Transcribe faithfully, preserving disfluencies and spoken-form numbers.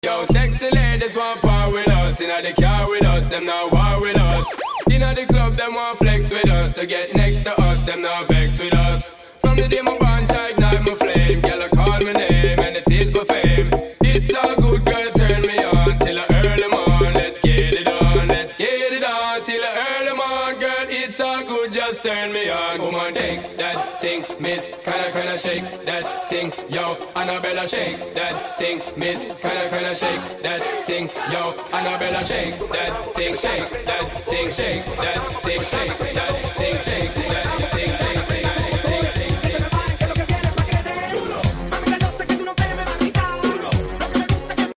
Yo, sexy ladies want part with us. Inna the car with us, them not war with us. Inna the club, them want flex with us. To get next to us, them not vex with us. From the day my bond, I ignite my flame. Girl, I call my name and it is my fame. It's all good, girl, turn me on till I early morn. Let's get it on, let's get it on till I early morn. Girl, it's all good, just turn me on. Come on, take that thing, miss. Kinda, kinda shake that thing, yo. Annabella, shake that thing, miss. Kinda, kinda shake that thing, yo. Annabella, shake that thing, shake that thing, shake that thing, shake that.